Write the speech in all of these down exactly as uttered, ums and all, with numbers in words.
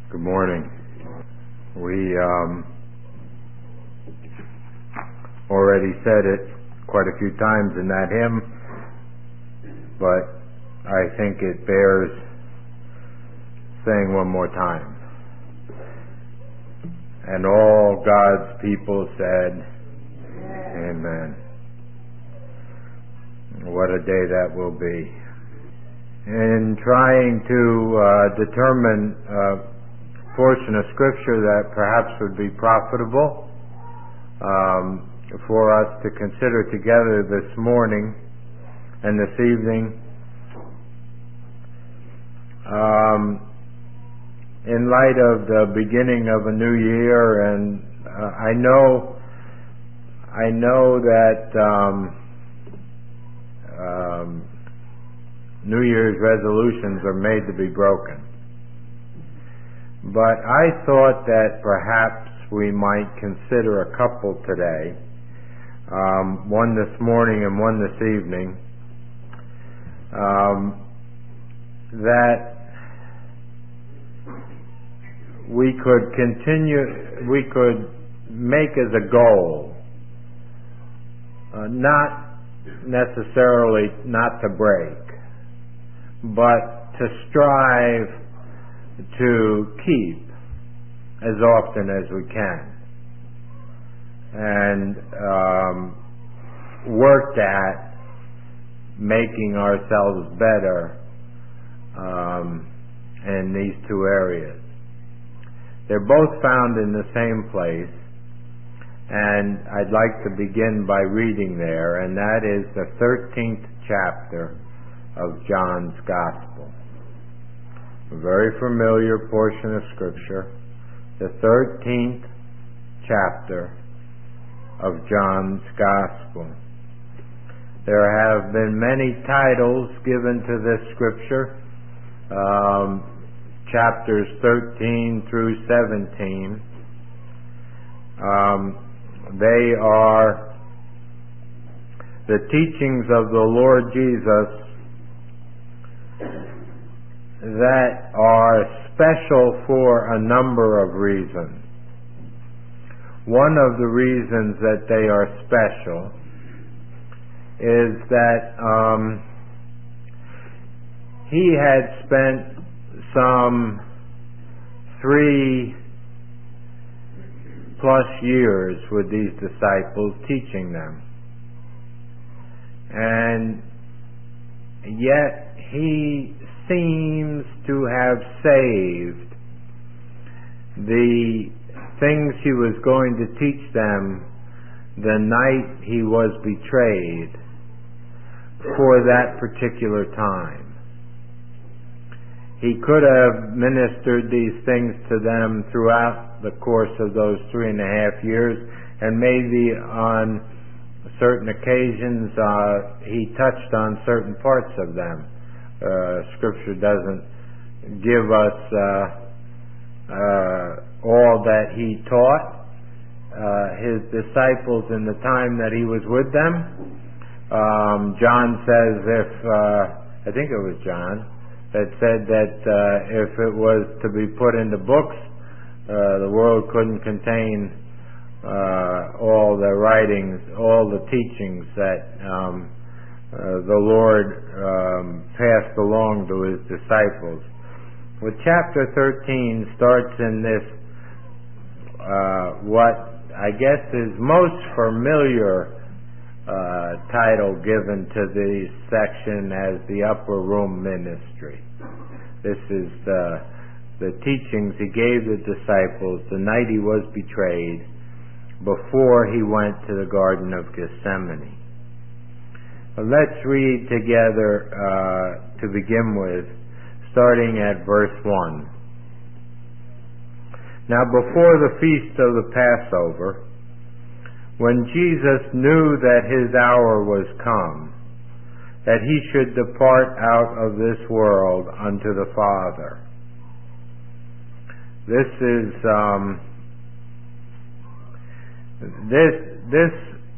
Good morning. We um, already said it quite a few times in that hymn, but I think it bears saying one more time. And all God's people said, Amen. What a day that will be. In trying to uh, determine uh, portion of Scripture that perhaps would be profitable um, for us to consider together this morning and this evening. Um, in light of the beginning of a new year, and uh, I know, I know that um, um, New Year's resolutions are made to be broken. But I thought that perhaps we might consider a couple today, um, one this morning and one this evening, um, that we could continue, we could make as a goal, uh, not necessarily not to break, but to strive to keep as often as we can, and um, work at making ourselves better um, in these two areas. They're both found in the same place, and I'd like to begin by reading there, and that is the thirteenth chapter of John's Gospel. A very familiar portion of Scripture, the thirteenth chapter of John's Gospel. There have been many titles given to this Scripture, um, chapters thirteen through seventeen. Um, they are the teachings of the Lord Jesus that are special for a number of reasons. One of the reasons that they are special is that um, he had spent some three plus years with these disciples teaching them. And yet he seems to have saved the things he was going to teach them the night he was betrayed for that particular time. He could have ministered these things to them throughout the course of those three and a half years, and maybe on certain occasions uh, he touched on certain parts of them. Uh, scripture doesn't give us uh, uh, all that he taught uh, his disciples in the time that he was with them. Um, John says if, uh, I think it was John, that said that uh, if it was to be put into books, uh, the world couldn't contain uh, all the writings, all the teachings that um, Uh, the Lord um, passed along to his disciples. Well, chapter thirteen starts in this, uh, what I guess is most familiar uh, title given to the section as the Upper Room Ministry. This is the, the teachings he gave the disciples the night he was betrayed, before he went to the Garden of Gethsemane. Let's read together uh, to begin with, starting at verse one. Now before the feast of the Passover, when Jesus knew that his hour was come, that he should depart out of this world unto the Father. This is um, this this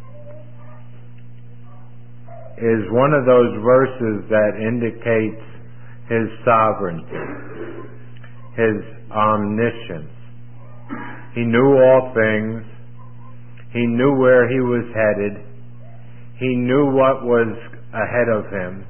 is one of those verses that indicates his sovereignty, his omniscience. He knew all things. He knew where he was headed. He knew what was ahead of him.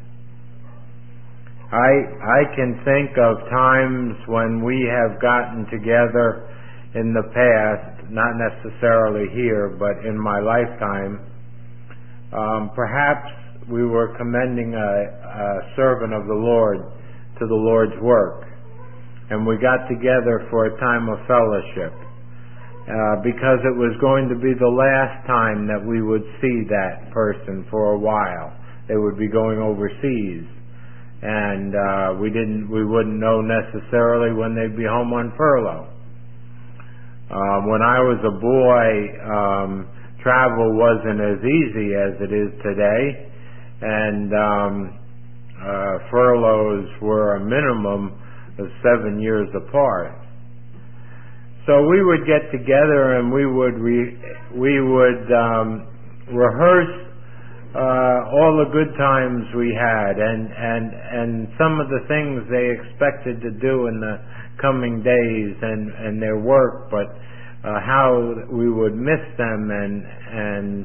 I I can think of times when we have gotten together in the past, not necessarily here, but in my lifetime. Um, perhaps we were commending a, a servant of the Lord to the Lord's work, and we got together for a time of fellowship. Uh, because it was going to be the last time that we would see that person for a while. They would be going overseas, and uh, we didn't, we wouldn't know necessarily when they'd be home on furlough. Uh, when I was a boy, um, travel wasn't as easy as it is today, and um, uh, furloughs were a minimum of seven years apart. So we would get together and we would re- we would um, rehearse uh, all the good times we had, and, and and some of the things they expected to do in the coming days, and, and their work, but uh, how we would miss them, and and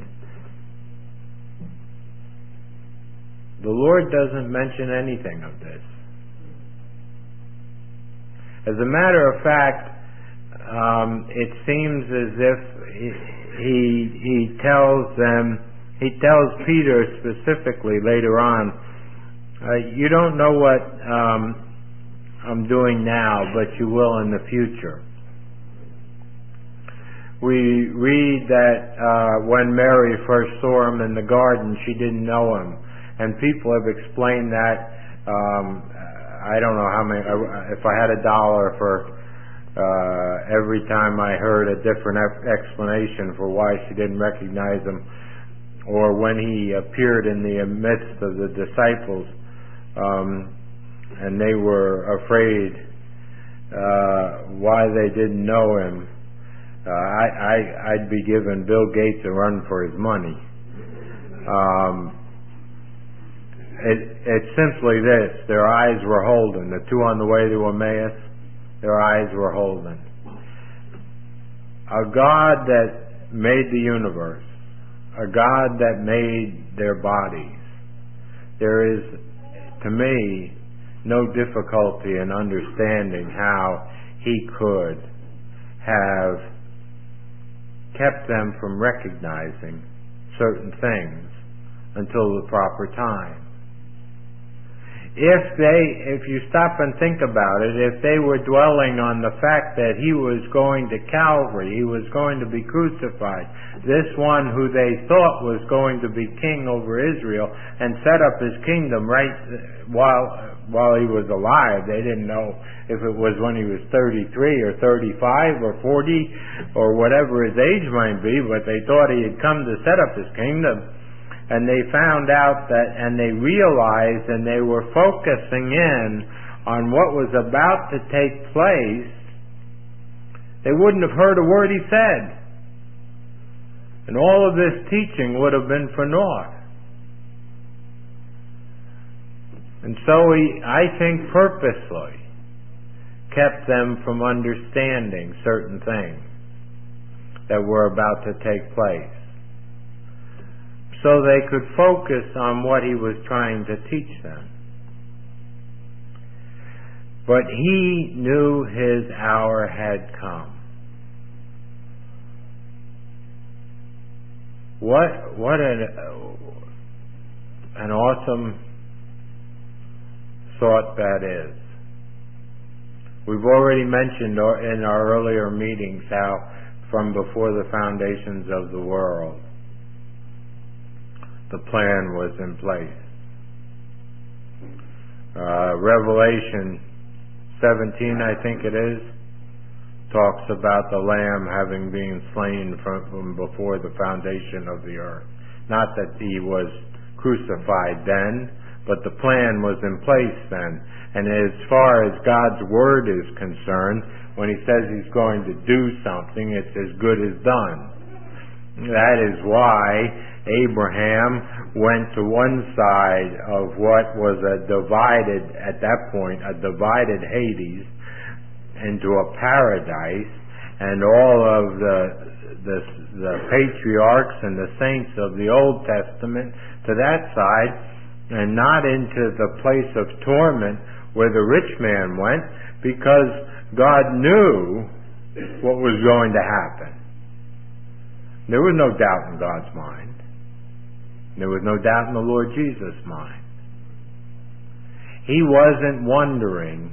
the Lord doesn't mention anything of this. As a matter of fact, Um, it seems as if he, he he tells them, he tells Peter specifically later on, uh, you don't know what um, I'm doing now, but you will in the future. We read that uh, when Mary first saw him in the garden, she didn't know him, and people have explained that. Um, I don't know how many. If I had a dollar for Uh, every time I heard a different explanation for why she didn't recognize him, or when he appeared in the midst of the disciples, um, and they were afraid uh, why they didn't know him, uh, I, I, I'd be giving Bill Gates a run for his money. Um, it, it's simply this: their eyes were holden. The two on the way to Emmaus, their eyes were holden. A God that made the universe, a God that made their bodies. There is, to me, no difficulty in understanding how he could have kept them from recognizing certain things until the proper time. If they, if you stop and think about it, if they were dwelling on the fact that he was going to Calvary, he was going to be crucified, this one who they thought was going to be king over Israel and set up his kingdom right while while he was alive. They didn't know if it was when he was thirty-three or thirty-five or forty or whatever his age might be, but they thought he had come to set up his kingdom. And they found out that, and they realized, and they were focusing in on what was about to take place, they wouldn't have heard a word he said. And all of this teaching would have been for naught. And so he, I think, purposely kept them from understanding certain things that were about to take place, so they could focus on what he was trying to teach them. But he knew his hour had come. What what an, an awesome thought that is. We've already mentioned in our earlier meetings how from before the foundations of the world, the plan was in place. Uh, Revelation seventeen, I think it is, talks about the Lamb having been slain from, from before the foundation of the earth. Not that he was crucified then, but the plan was in place then. And as far as God's Word is concerned, when he says he's going to do something, it's as good as done. That is why Abraham went to one side of what was a divided, at that point, a divided Hades, and into a paradise, and all of the, the the patriarchs and the saints of the Old Testament to that side, and not into the place of torment where the rich man went, because God knew what was going to happen. There was no doubt in God's mind. There was no doubt in the Lord Jesus' mind. He wasn't wondering,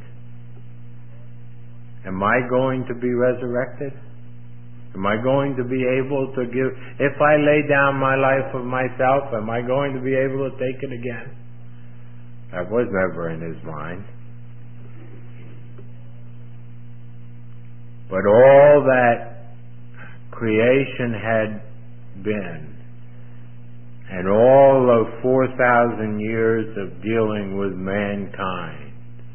am I going to be resurrected? Am I going to be able to give, if I lay down my life of myself, am I going to be able to take it again? That was never in his mind. But all that creation had been, and all of four thousand years of dealing with mankind.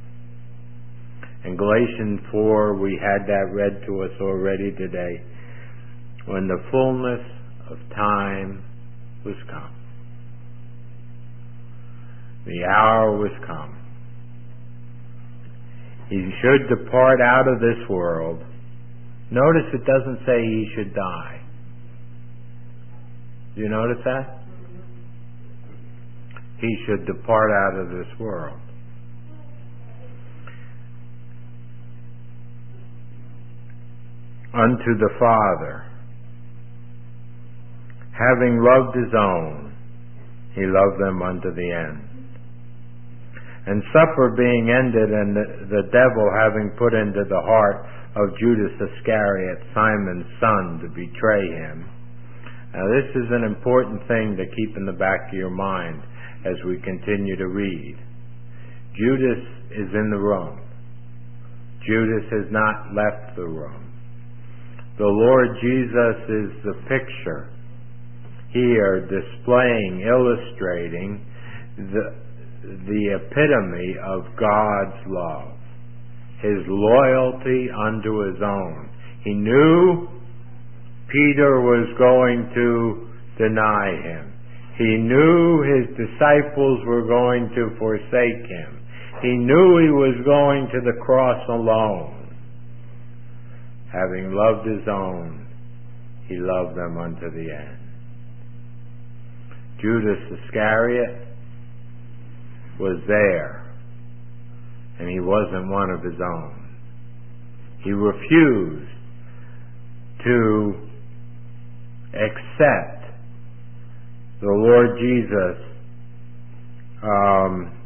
In Galatians four, we had that read to us already today. When the fullness of time was come. The hour was come. He should depart out of this world. Notice it doesn't say he should die. Do you notice that? He should depart out of this world. Unto the Father, having loved his own, he loved them unto the end. And supper being ended, and the, the devil having put into the heart of Judas Iscariot, Simon's son, to betray him. Now this is an important thing to keep in the back of your mind as we continue to read. Judas is in the room. Judas has not left the room. The Lord Jesus is the picture here, displaying, illustrating the, the epitome of God's love. His loyalty unto his own. He knew Peter was going to deny him. He knew his disciples were going to forsake him. He knew he was going to the cross alone. Having loved his own, he loved them unto the end. Judas Iscariot was there, and he wasn't one of his own. He refused to accept the Lord Jesus um,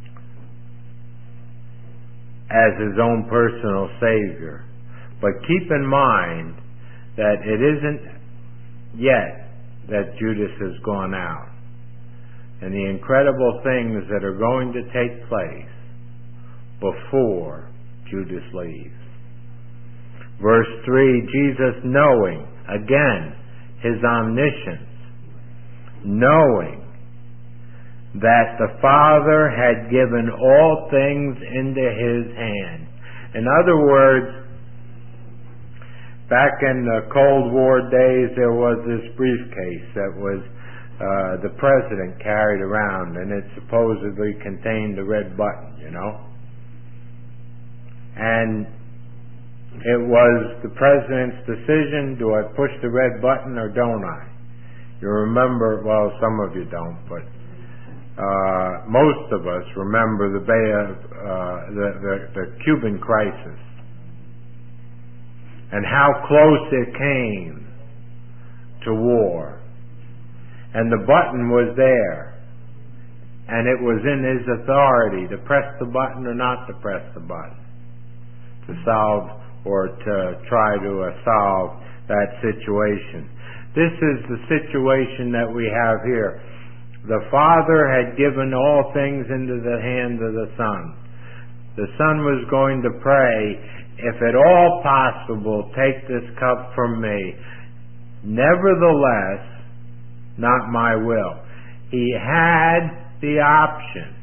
as his own personal Savior. But keep in mind that it isn't yet that Judas has gone out. And the incredible things that are going to take place before Judas leaves. Verse three, Jesus knowing, again, his omniscience, knowing that the Father had given all things into his hand. In other words, back in the Cold War days, there was this briefcase that was uh, the president carried around, and it supposedly contained the red button, you know. And it was the president's decision, do I push the red button or don't I? You remember, well, some of you don't, but uh, most of us remember the, Bay of, uh, the, the, the Cuban crisis and how close it came to war. And the button was there, and it was in his authority to press the button or not to press the button to solve or to try to uh, solve that situation. This is the situation that we have here. The Father had given all things into the hands of the Son. The Son was going to pray, if at all possible, take this cup from me. Nevertheless, not my will. He had the option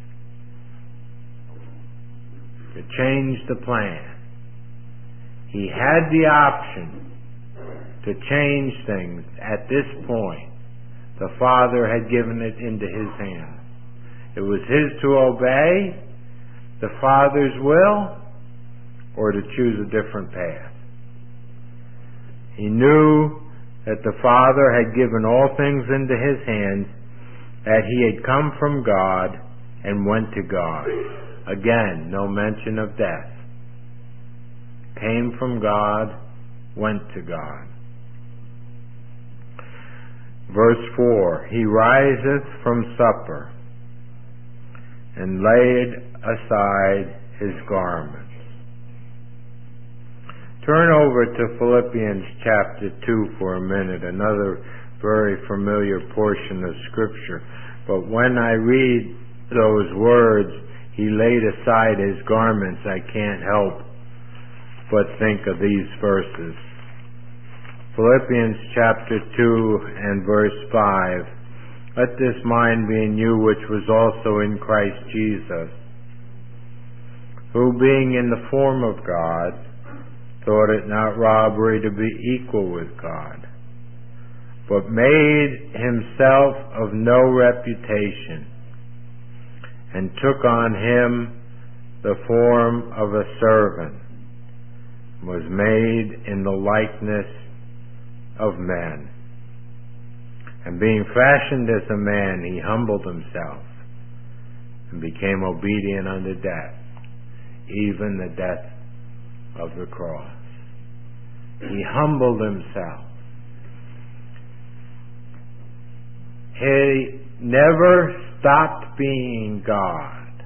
to change the plan. He had the option to change things at this point. The Father had given it into his hands. It was his to obey the Father's will or to choose a different path. He knew that the Father had given all things into his hands, that he had come from God and went to God. Again, no mention of death. Came from God, went to God. Verse four, he riseth from supper and laid aside his garments. Turn over to Philippians chapter two for a minute, another very familiar portion of Scripture. But when I read those words, he laid aside his garments, I can't help but think of these verses. Philippians chapter two and verse five. Let this mind be in you which was also in Christ Jesus, who being in the form of God, thought it not robbery to be equal with God, but made himself of no reputation, and took on him the form of a servant, was made in the likeness of men. And being fashioned as a man, he humbled himself, and became obedient unto death, even the death of the cross. He humbled himself. He never stopped being God,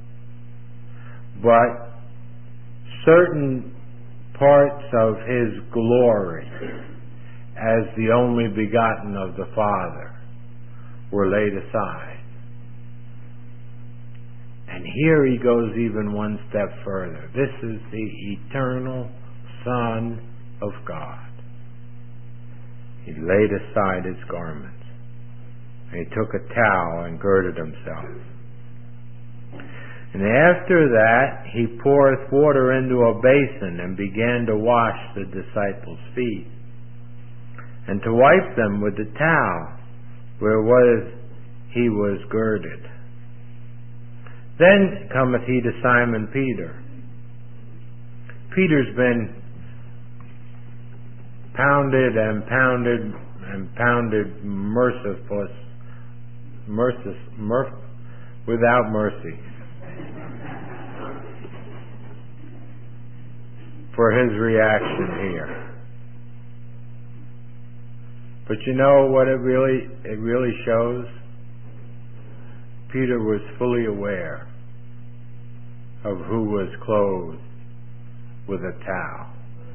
but certain parts of his glory as the only begotten of the Father were laid aside. And here he goes even one step further. This is the eternal Son of God. He laid aside his garments. And he took a towel and girded himself. And after that, he poureth water into a basin and began to wash the disciples' feet, and to wipe them with the towel wherewith he was girded. Then cometh he to Simon Peter. Peter's been pounded and pounded and pounded merciless, merciless, merc, without mercy for his reaction here. But you know what it really it really shows? Peter was fully aware of who was clothed with a towel.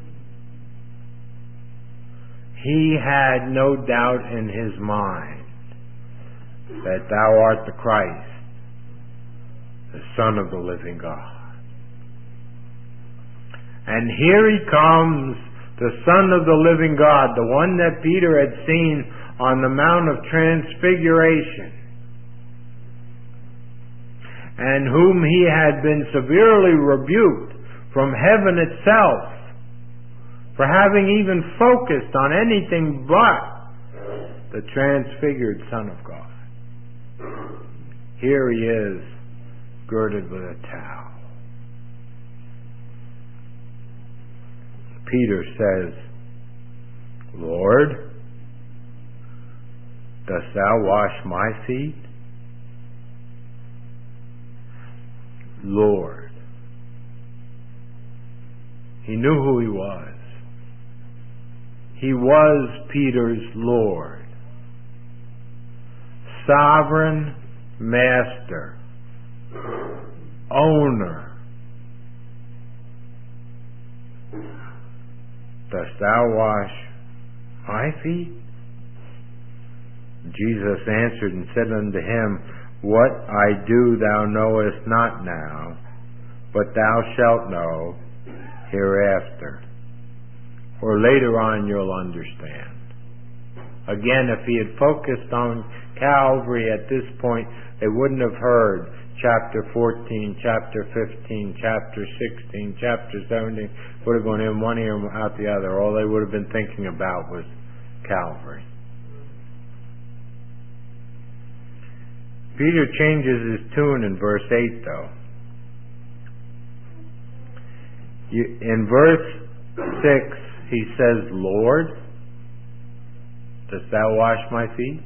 He had no doubt in his mind that thou art the Christ, the Son of the living God. And here he comes, the Son of the living God, the one that Peter had seen on the Mount of Transfiguration, and whom he had been severely rebuked from heaven itself for having even focused on anything but the transfigured Son of God. Here he is, girded with a towel. Peter says, Lord, dost thou wash my feet? Lord. He knew who he was. He was Peter's Lord, sovereign master, owner. Dost thou wash my feet? Jesus answered and said unto him, What I do thou knowest not now, but thou shalt know hereafter. Or later on you'll understand. Again, if he had focused on Calvary at this point, they wouldn't have heard chapter fourteen, chapter fifteen, chapter sixteen, chapter seventeen. Would have gone in one ear and out the other. All they would have been thinking about was Calvary. Peter changes his tune in verse eight, though. You, in verse six, he says, Lord, dost thou wash my feet?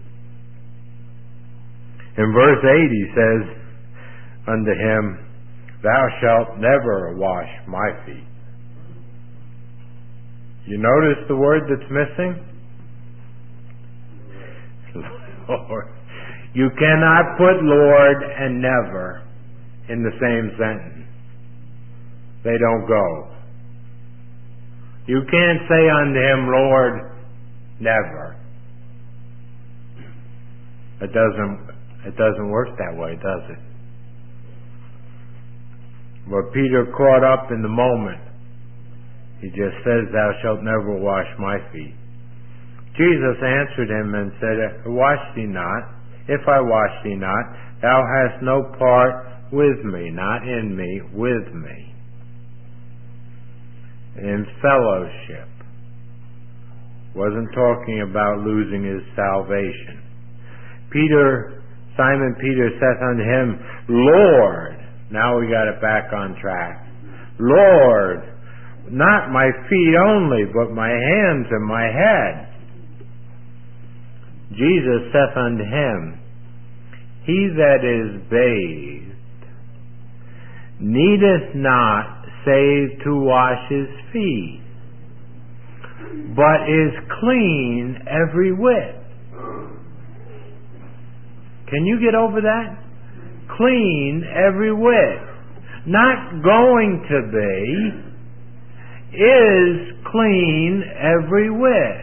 In verse eight, he says unto him, thou shalt never wash my feet. You notice the word that's missing? Lord. You cannot put Lord and never in the same sentence. They don't go. You can't say unto him, Lord, never. It doesn't, it doesn't work that way, does it? But Peter caught up in the moment. He just says, thou shalt never wash my feet. Jesus answered him and said, wash thee not. If I wash thee not, thou hast no part with me, not in me, with me. In fellowship. Wasn't talking about losing his salvation. Peter, Simon Peter saith unto him, Lord, now we got it back on track. Lord, not my feet only, but my hands and my head. Jesus saith unto him, he that is bathed needeth not save to wash his feet, but is clean every whit. Can you get over that? Clean every whit. Not going to be, is clean every whit.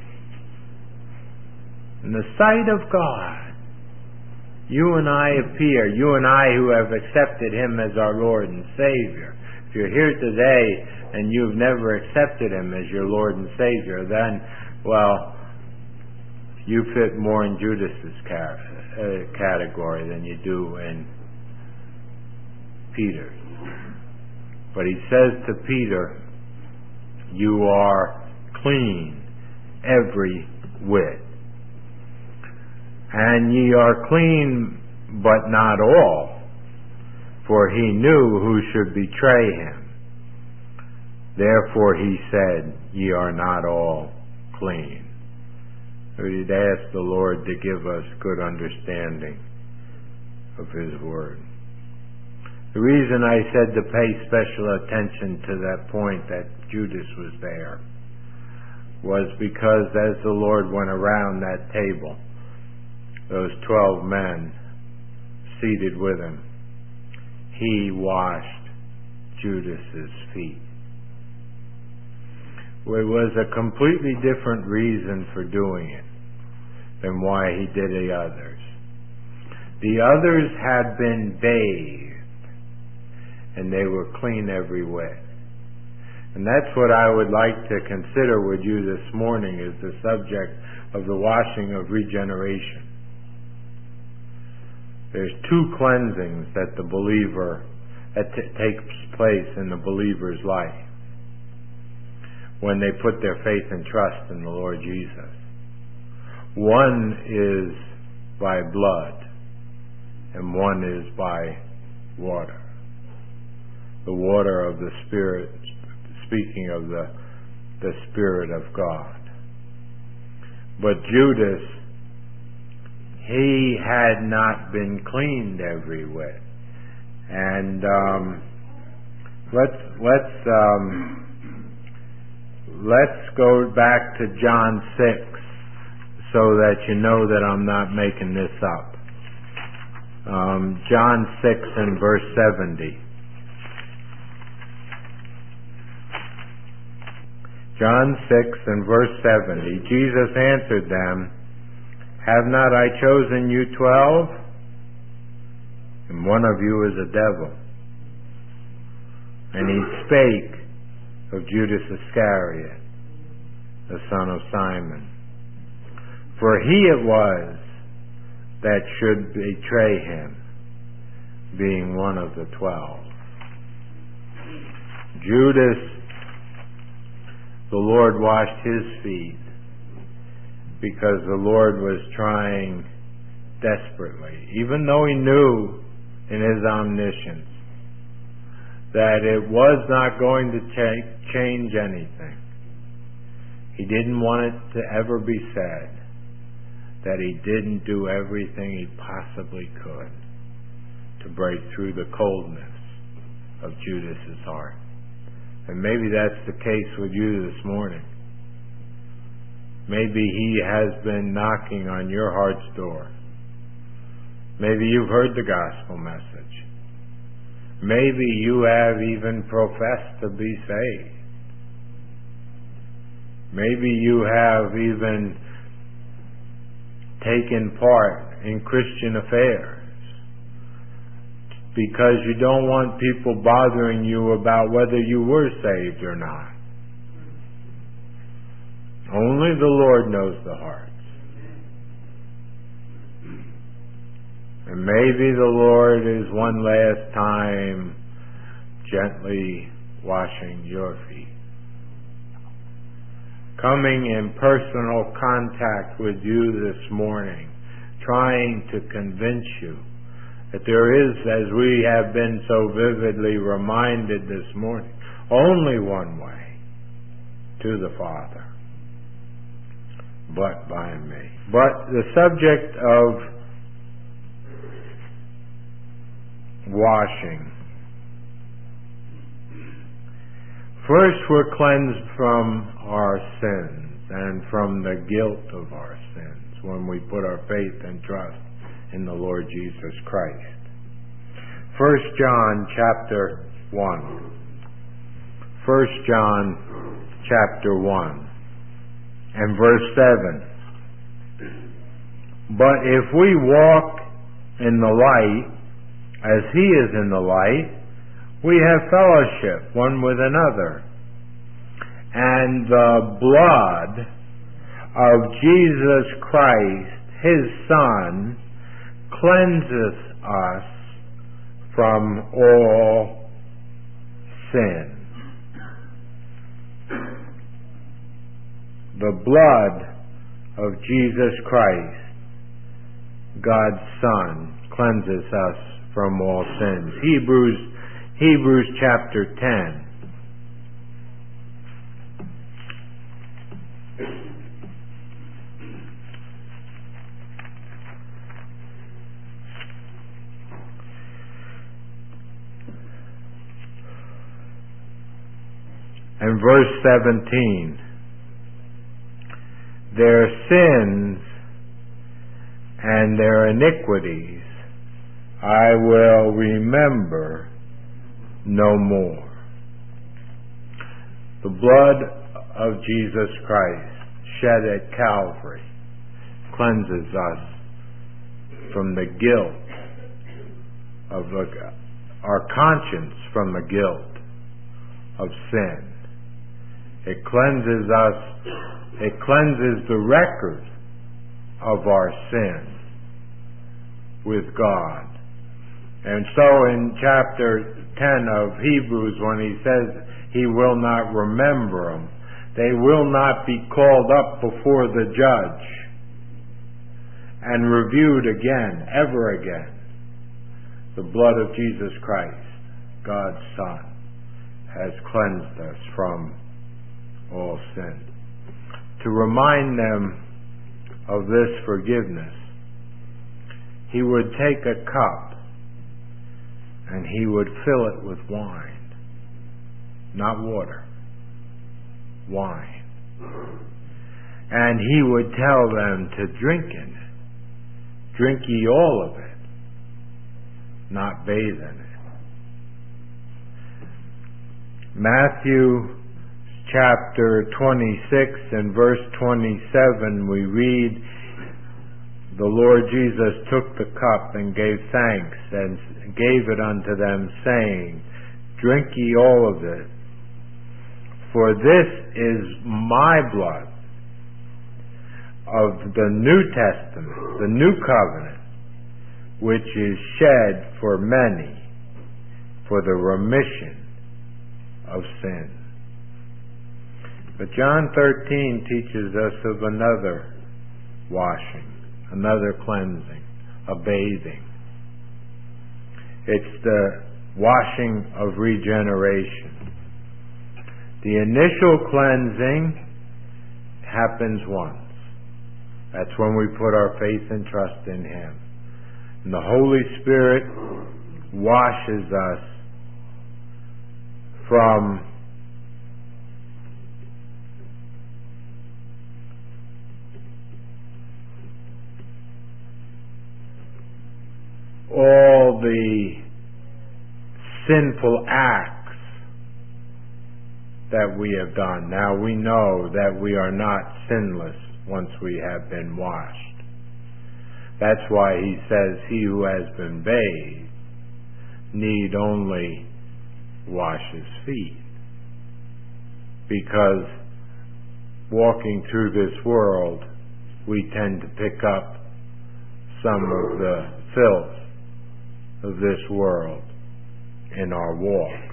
In the sight of God, you and I appear, you and I who have accepted Him as our Lord and Savior. If you're here today and you've never accepted Him as your Lord and Savior, then, well, you fit more in Judas's category than you do in Peter's. But he says to Peter, you are clean every whit. And ye are clean, but not all, for he knew who should betray him. Therefore he said, ye are not all clean. We'd ask the Lord to give us good understanding of His Word. The reason I said to pay special attention to that point that Judas was there was because as the Lord went around that table, those twelve men seated with him, he washed Judas's feet. It was a completely different reason for doing it than why he did the others. The others had been bathed, and they were clean every way. And that's what I would like to consider with you this morning, is the subject of the washing of regeneration. There's two cleansings that the believer, that t- takes place in the believer's life when they put their faith and trust in the Lord Jesus. One is by blood, and one is by water. The water of the Spirit, speaking of the, the Spirit of God. But Judas, he had not been cleaned every whit. And um, let's let's um, let's go back to John six, so that you know that I'm not making this up. Um, John six and verse seventy. John six and verse seventy. Jesus answered them, have not I chosen you twelve? And one of you is a devil. And he spake of Judas Iscariot, the son of Simon. For he it was that should betray him, being one of the twelve. Judas, the Lord washed his feet because the Lord was trying desperately, even though he knew in his omniscience that it was not going to cha- change anything. He didn't want it to ever be said that he didn't do everything he possibly could to break through the coldness of Judas's heart. And maybe that's the case with you this morning. Maybe he has been knocking on your heart's door. Maybe you've heard the gospel message. Maybe you have even professed to be saved. Maybe you have even taken part in Christian affairs because you don't want people bothering you about whether you were saved or not. Only the Lord knows the hearts. And maybe the Lord is one last time gently washing your feet, coming in personal contact with you this morning, trying to convince you that there is, as we have been so vividly reminded this morning, only one way to the Father, but by me. But the subject of washing. First, we're cleansed from our sins and from the guilt of our sins when we put our faith and trust in the Lord Jesus Christ. First John chapter one. First John chapter one and verse seven. But if we walk in the light as he is in the light, we have fellowship one with another. And the blood of Jesus Christ, his Son, cleanses us from all sin. The blood of Jesus Christ, God's Son, cleanses us from all sins. Hebrews Hebrews chapter ten. And verse seventeen. Their sins and their iniquities I will remember no more. The blood of Jesus Christ shed at Calvary cleanses us from the guilt of the, our conscience from the guilt of sin. It cleanses us, it cleanses the record of our sin with God. And so in chapter ten of Hebrews, when he says he will not remember them, they will not be called up before the judge and reviewed again, ever again. The blood of Jesus Christ, God's Son, has cleansed us from all sin. To remind them of this forgiveness, he would take a cup and he would fill it with wine, not water, wine. And he would tell them to drink in it. Drink ye all of it, not bathe in it. Matthew chapter twenty-six and verse twenty-seven, we read, the Lord Jesus took the cup and gave thanks and gave it unto them, saying, drink ye all of it, for this is my blood of the New Testament, the New Covenant, which is shed for many for the remission of sin. But John thirteen teaches us of another washing, another cleansing, a bathing. It's the washing of regeneration. The initial cleansing happens once. That's when we put our faith and trust in Him. And the Holy Spirit washes us from all the sinful acts that we have done. Now we know that we are not sinless once we have been washed. That's why he says, he who has been bathed need only wash his feet. Because walking through this world, we tend to pick up some of the filth of this world in our walk.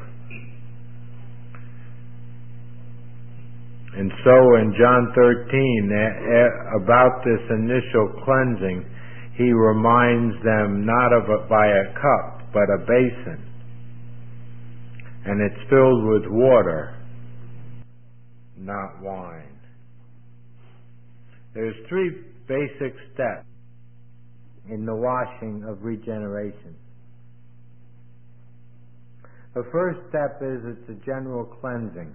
And so in John thirteen, about this initial cleansing, he reminds them not of a, by a cup, but a basin. And it's filled with water, not wine. There's three basic steps in the washing of regeneration. The first step is it's a general cleansing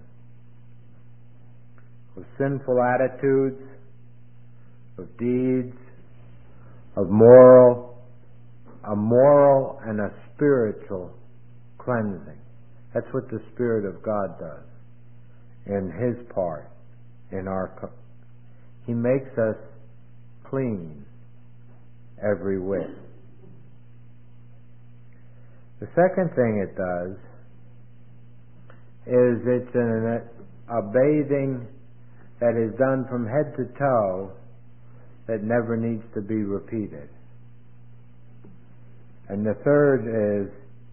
of sinful attitudes, of deeds, of moral, a moral and a spiritual cleansing. That's what the Spirit of God does in His part, in our. Co- he makes us clean every whit. The second thing it does is it's an, a bathing that is done from head to toe that never needs to be repeated. And the third is,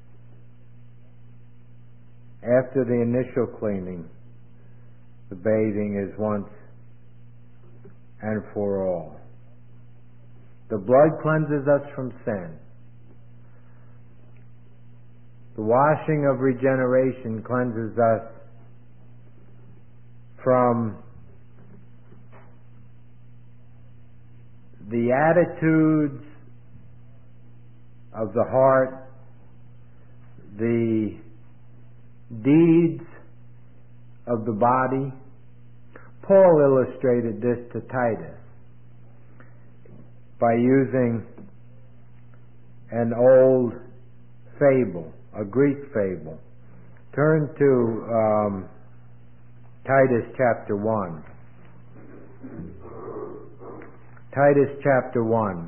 after the initial cleaning, the bathing is once and for all. The blood cleanses us from sin. The washing of regeneration cleanses us from the attitudes of the heart, the deeds of the body. Paul illustrated this to Titus by using an old fable, a Greek fable. Turn to um, Titus chapter one. Titus chapter one.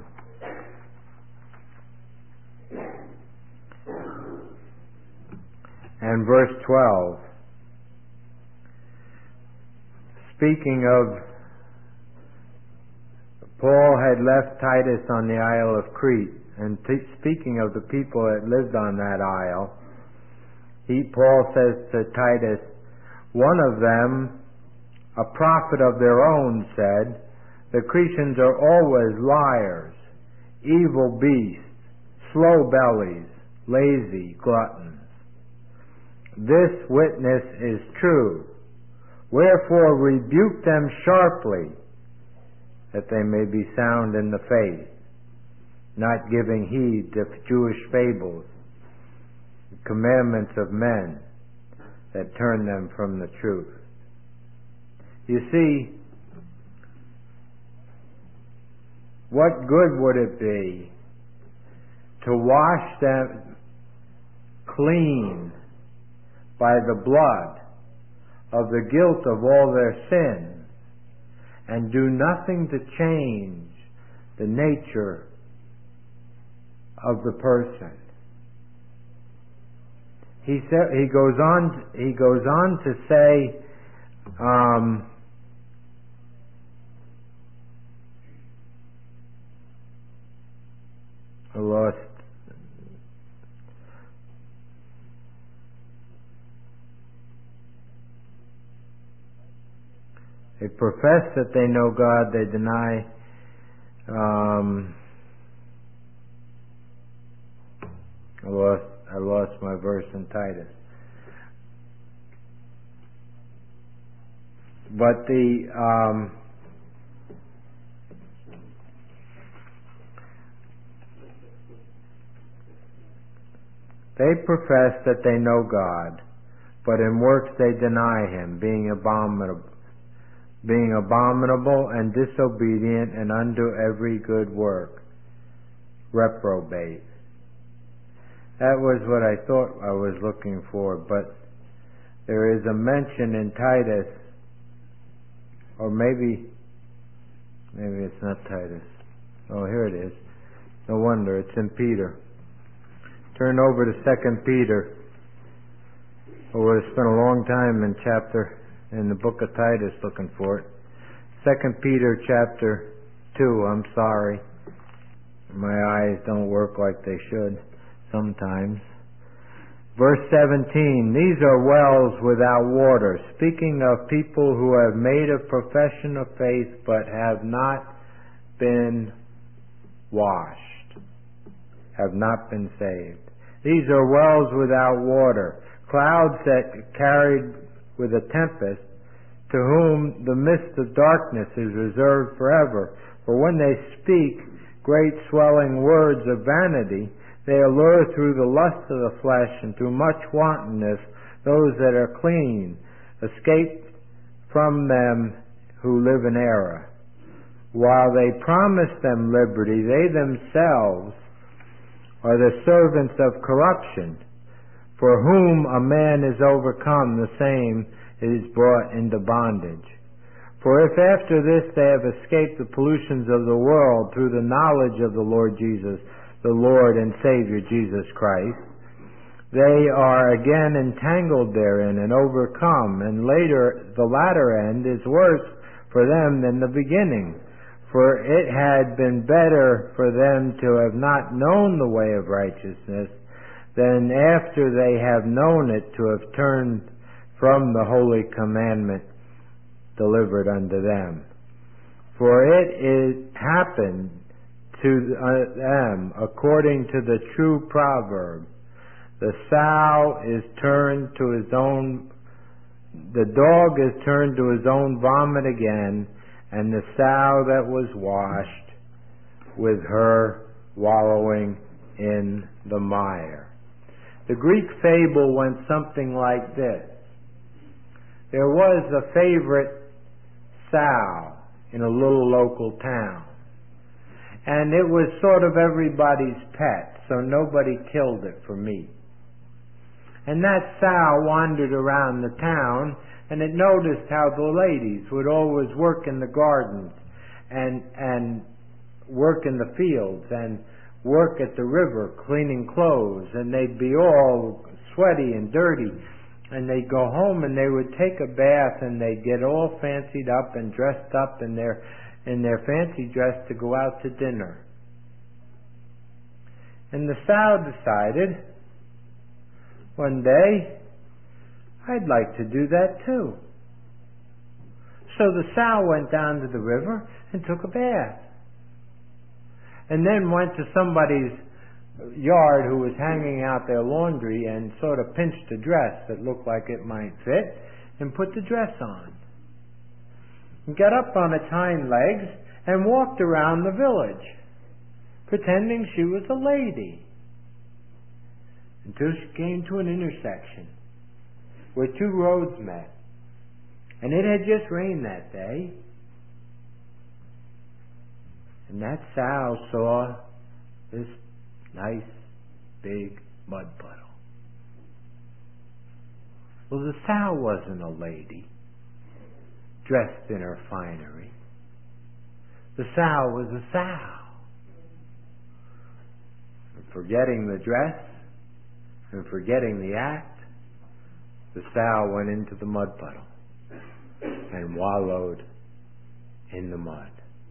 And verse twelve. Speaking of, Paul had left Titus on the Isle of Crete, and t- speaking of the people that lived on that isle, he, Paul says to Titus, one of them, a prophet of their own, said, the Cretans are always liars, evil beasts, slow bellies, lazy gluttons. This witness is true. Wherefore rebuke them sharply, that they may be sound in the faith, not giving heed to Jewish fables, commandments of men that turn them from the truth. You see, what good would it be to wash them clean by the blood of the guilt of all their sins and do nothing to change the nature of the person? He sa- he goes on he goes on to say um, I lost They profess that they know God, they deny um, I lost I lost my verse in Titus. But the um, they profess that they know God, but in works they deny Him, being abominable, being abominable and disobedient, and undo every good work, reprobate. That was what I thought I was looking for, but there is a mention in Titus, or maybe, maybe it's not Titus. Oh, here it is. No wonder, it's in Peter. Turn over to Second Peter. Oh, we'll spend a long time in chapter, in the book of Titus looking for it. Second Peter chapter two, I'm sorry. My eyes don't work like they should sometimes. Verse seventeen, these are wells without water, speaking of people who have made a profession of faith but have not been washed, have not been saved. These are wells without water, clouds that carried with a tempest, to whom the mist of darkness is reserved forever. For when they speak great swelling words of vanity, they allure through the lust of the flesh and through much wantonness those that are clean. Escape from them who live in error. While they promise them liberty, they themselves are the servants of corruption. For whom a man is overcome, the same is brought into bondage. For if after this they have escaped the pollutions of the world through the knowledge of the Lord Jesus, the Lord and Savior Jesus Christ, they are again entangled therein and overcome, and later the latter end is worse for them than the beginning. For it had been better for them to have not known the way of righteousness than after they have known it to have turned from the holy commandment delivered unto them. For it is happened to them according to the true proverb, the sow is turned to his own, the dog is turned to his own vomit again, and the sow that was washed with her wallowing in the mire. The Greek fable went something like this. There was a favorite sow in a little local town, and it was sort of everybody's pet, so nobody killed it for meat. And that sow wandered around the town, and it noticed how the ladies would always work in the gardens and and work in the fields and work at the river cleaning clothes, and they'd be all sweaty and dirty, and they'd go home and they would take a bath and they'd get all fancied up and dressed up in their in their fancy dress to go out to dinner. And the sow decided one day, I'd like to do that too. So the sow went down to the river and took a bath, and then went to somebody's yard who was hanging out their laundry and sort of pinched a dress that looked like it might fit and put the dress on. And got up on its hind legs and walked around the village, pretending she was a lady, until she came to an intersection where two roads met. And it had just rained that day. And that sow saw this nice big mud puddle. Well, the sow wasn't a lady dressed in her finery. The sow was a sow. And forgetting the dress and forgetting the act, the sow went into the mud puddle and wallowed in the mud.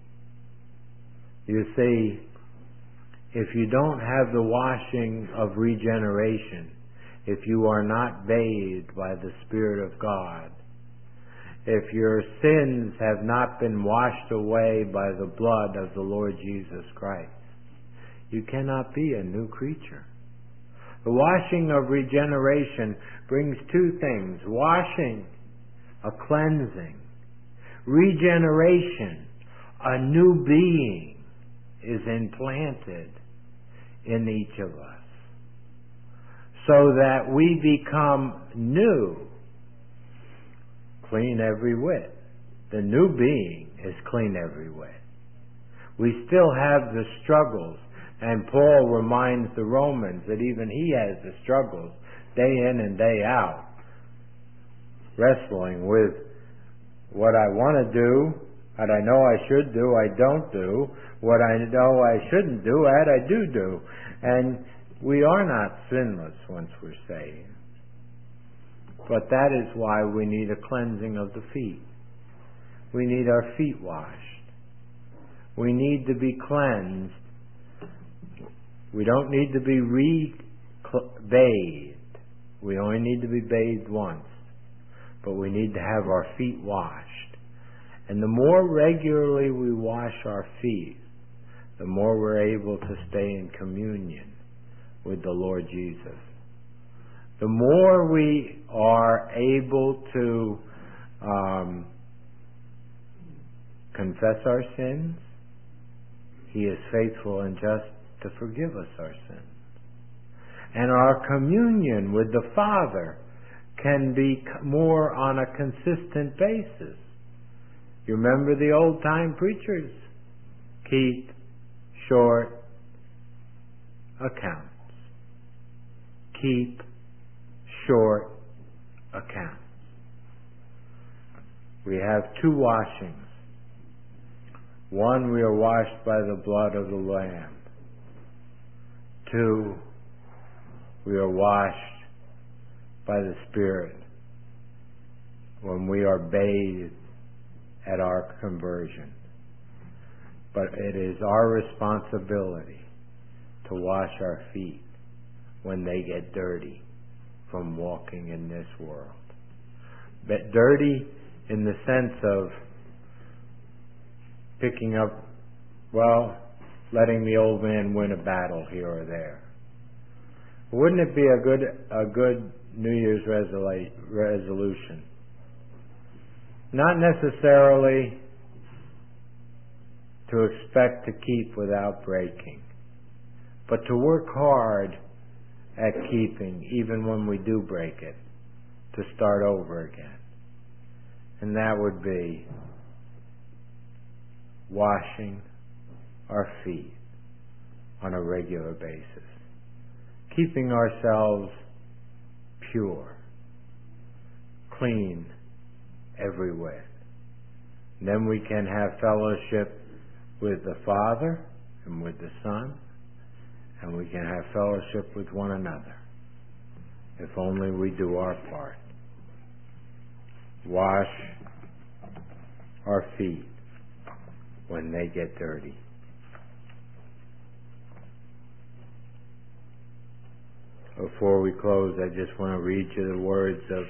You see, if you don't have the washing of regeneration, if you are not bathed by the Spirit of God, if your sins have not been washed away by the blood of the Lord Jesus Christ, you cannot be a new creature. The washing of regeneration brings two things. Washing, a cleansing. Regeneration, a new being is implanted in each of us, so that we become new, clean every whit. The new being is clean every whit. We still have the struggles, and Paul reminds the Romans that even he has the struggles day in and day out, wrestling with what I want to do, what I know I should do, I don't do, what I know I shouldn't do, and I do do. And we are not sinless once we're saved. But that is why we need a cleansing of the feet. We need our feet washed. We need to be cleansed. We don't need to be re-bathed. We only need to be bathed once. But we need to have our feet washed. And the more regularly we wash our feet, the more we're able to stay in communion with the Lord Jesus. The more we are able to um, confess our sins, He is faithful and just to forgive us our sins. And our communion with the Father can be more on a consistent basis. You remember the old-time preachers? Keep short accounts. Keep short accounts. We have two washings. One, we are washed by the blood of the Lamb. Two, we are washed by the Spirit when we are bathed at our conversion. But it is our responsibility to wash our feet when they get dirty from walking in this world. But dirty in the sense of picking up, well, letting the old man win a battle here or there. Wouldn't it be a good a good New Year's resolu- resolution? Not necessarily to expect to keep without breaking, but to work hard at keeping even when we do break it, to start over again. And that would be washing our feet on a regular basis, keeping ourselves pure, clean everywhere. And then we can have fellowship with the Father and with the Son, and we can have fellowship with one another, if only we do our part. Wash our feet when they get dirty. Before we close, I just want to read you the words of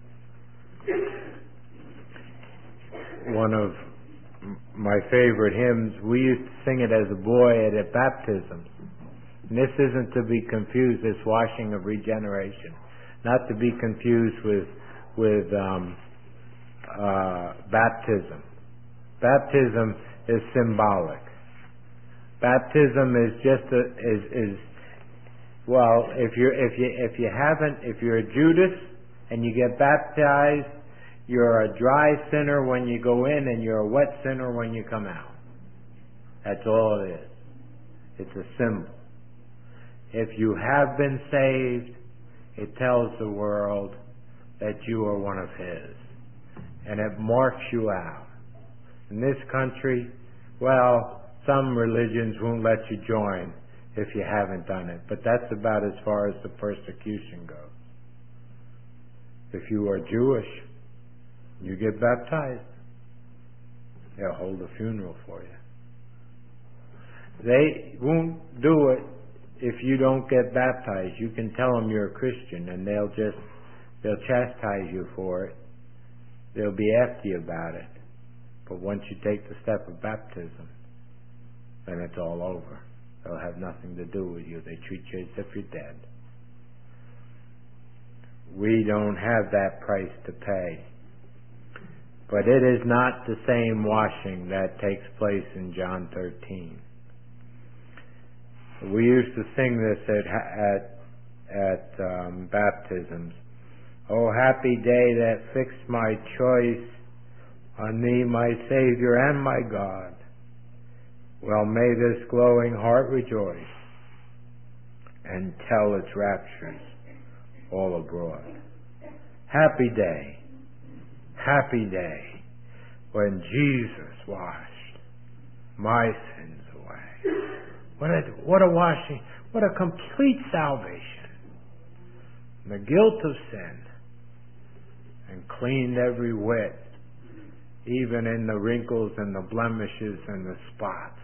one of my favorite hymns. We used to sing it as a boy at a baptism. And this isn't to be confused, this washing of regeneration, not to be confused with with um, uh, baptism. Baptism is symbolic. Baptism is just a, is is well, if you if you if you haven't if you're a Judas and you get baptized, you're a dry sinner when you go in and you're a wet sinner when you come out. That's all it is. It's a symbol. If you have been saved, it tells the world that you are one of His. And it marks you out. In this country, well, some religions won't let you join if you haven't done it. But that's about as far as the persecution goes. If you are Jewish, you get baptized, they'll hold a funeral for you. They won't do it if you don't get baptized. You can tell them you're a Christian and they'll just, they'll chastise you for it. They'll be after you about it. But once you take the step of baptism, then it's all over. They'll have nothing to do with you. They treat you as if you're dead. We don't have that price to pay. But it is not the same washing that takes place in John thirteen. We used to sing this at at, at um, baptisms. Oh, happy day that fixed my choice on thee, my Savior and my God. Well, may this glowing heart rejoice and tell its raptures all abroad. Happy day, happy day, when Jesus washed my sins away. What a, what a washing, what a complete salvation. The guilt of sin, and cleaned every whit, even in the wrinkles and the blemishes and the spots.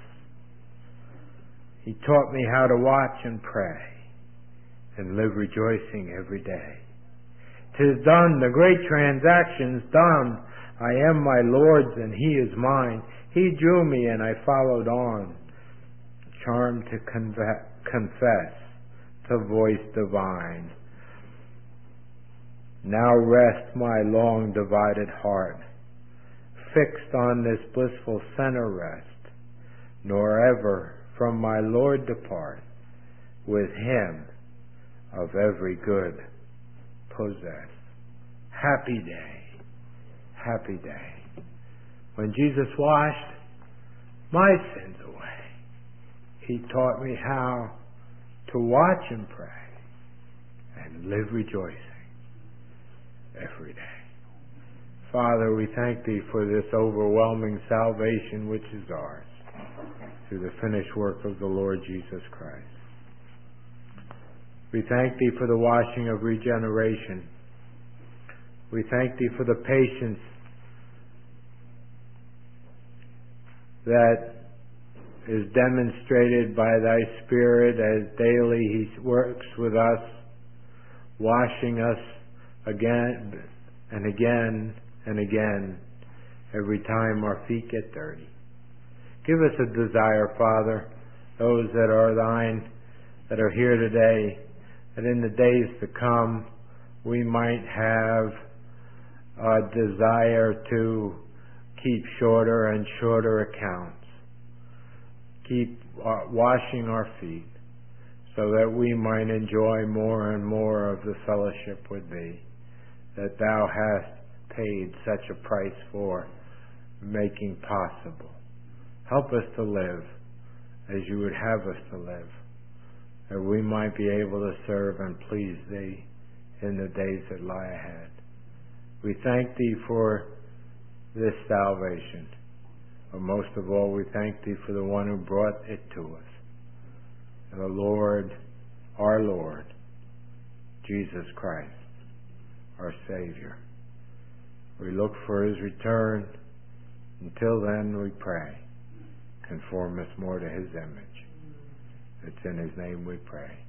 He taught me how to watch and pray and live rejoicing every day. 'Tis done, the great transaction's done. I am my Lord's and He is mine. He drew me and I followed on, charmed to conve- confess, to voice divine. Now rest my long divided heart, fixed on this blissful center rest, nor ever from my Lord depart, with Him of every good possess. Happy day, happy day, when Jesus washed my sins away. He taught me how to watch and pray and live rejoicing every day. Father, we thank Thee for this overwhelming salvation which is ours through the finished work of the Lord Jesus Christ. We thank Thee for the washing of regeneration. We thank Thee for the patience that is demonstrated by Thy Spirit as daily He works with us, washing us again and again and again every time our feet get dirty. Give us a desire, Father, those that are Thine, that are here today, that in the days to come we might have a desire to keep shorter and shorter accounts, keep uh, washing our feet, so that we might enjoy more and more of the fellowship with Thee, that Thou hast paid such a price for making possible. Help us to live as You would have us to live, that we might be able to serve and please Thee in the days that lie ahead. We thank Thee for this salvation, but most of all we thank Thee for the one who brought it to us, the Lord, our Lord, Jesus Christ, our Savior. We look for His return. Until then, we pray, conform us more to His image. It's in His name we pray.